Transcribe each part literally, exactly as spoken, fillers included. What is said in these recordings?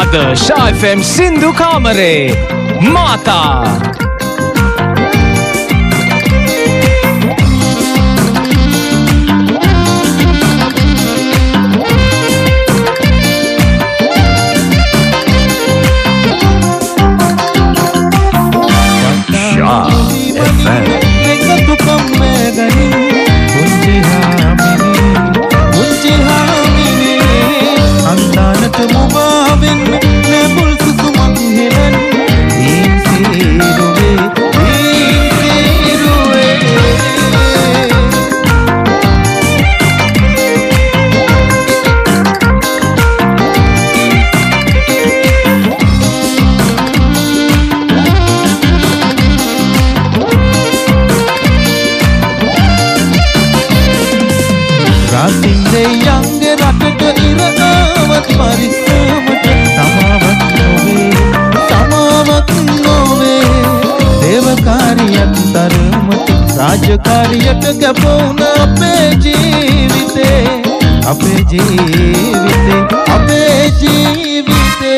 අද ශා F M සින්දු කාමරේ මාතා राजकारियत गपोन अपे जीविते अपे जीविते अपे जीविते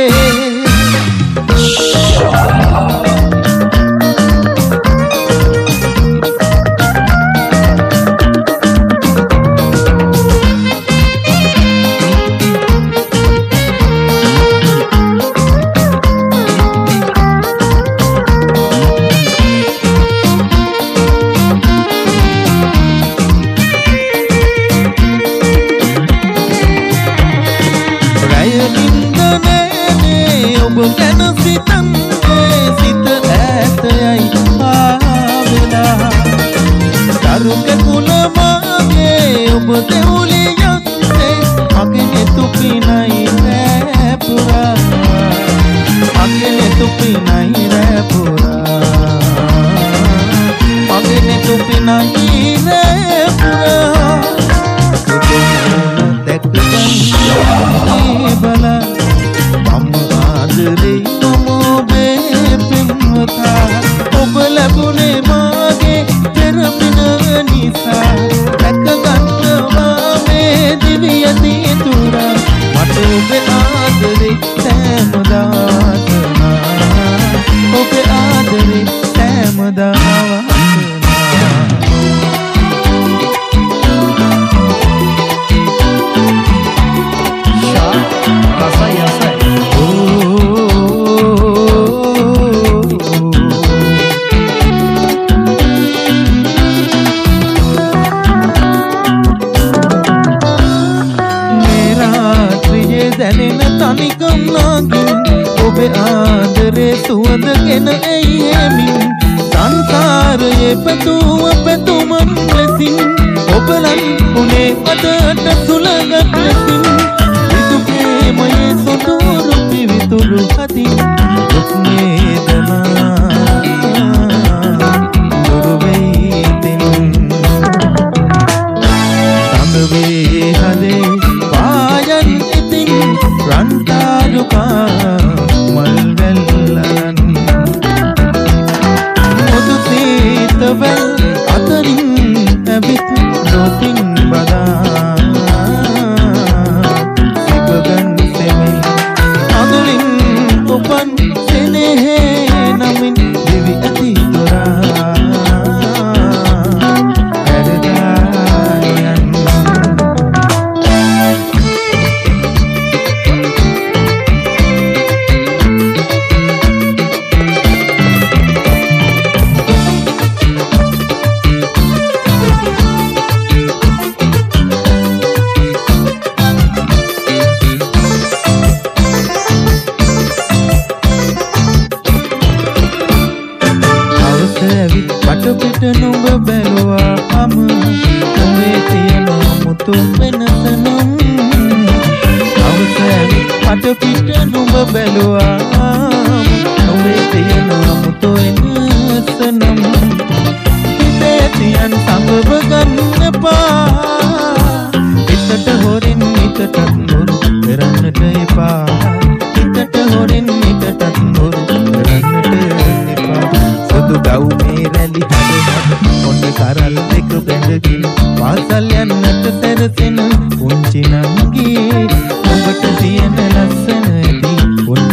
පාසල් යන්නට සැරසෙන පුංචි නංගී ඔබට තියෙන ලස්සන ඇති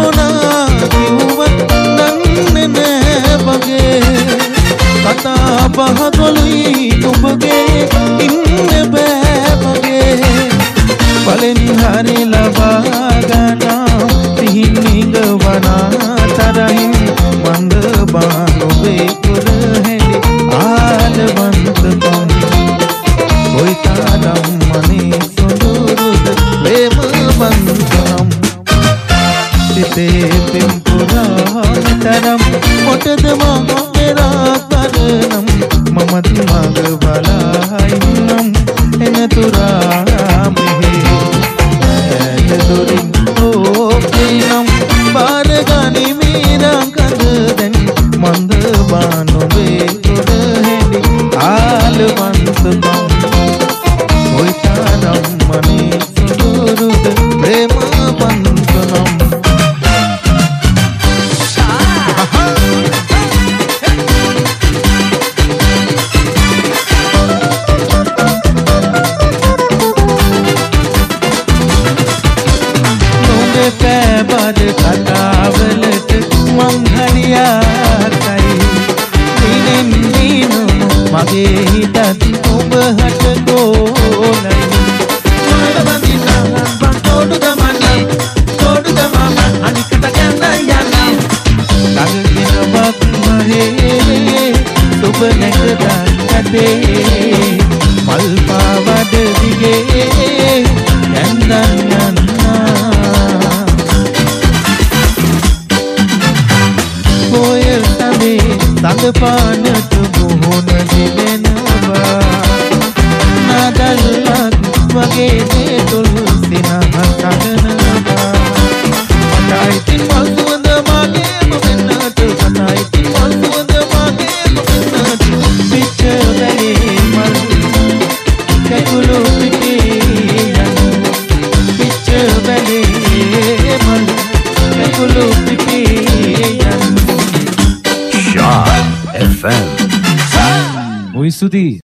මොනා කිව්වත් දන්නේ නෑ වගේ කතා බහ ගොළුයි නුඹගේ ඉන්න බෑ වගේ බලෙන් හරි ලබා ගන්නා සිහින් නිගවනා තරහින් මන්ද බානුවේ කුරහෙලි ආලවන්තකම් කොයි තරම් මනේ සොඳුරුද ප්‍රේම බන්ධනම් සිතේ පිම්පුරා තරම් මොටද මම පෙරා කරනම් මමත් මග බලා ඉන්නම් එනතුරා මෙහි ඇයදුරින් ඕකේනම් බාරගනි මීරා කඳ දැන් මන්ද බානුවේ කුරහෙලි ආලවන්තකම් කොයි තරම් මනේ සොඳුරුද ප්‍රේම බන්ධනම් පැබද කතාවලට මං හරියාතයි දිනෙන් දිනම මගේ හිතත් ඔබ හට ගෝලයි මල බඳිනා බං තෝඩු දමන්න තෝඩු දමන්න අනිකට යන්න යන්න ළඟගෙන බක් මහේ ඔබ නැකදා ඇතේ මල් පාවඩ දිගේ යන්න යන්න තද පානට මුහුණ දිවෙනවා නදල්ලක් වගේ දේතුල් සිනහ තගනවා කටයිතින් මල් සුවඳ මගේම වෙන්නට කටයිතින් මල් සුවඳ මගේම වෙන්නට පිච්ච වැලේ මල් කැකුළු පිටේ යන පිච්ච වැලේ මල් කැකුළු පිටේ යන F M. Muy sutil.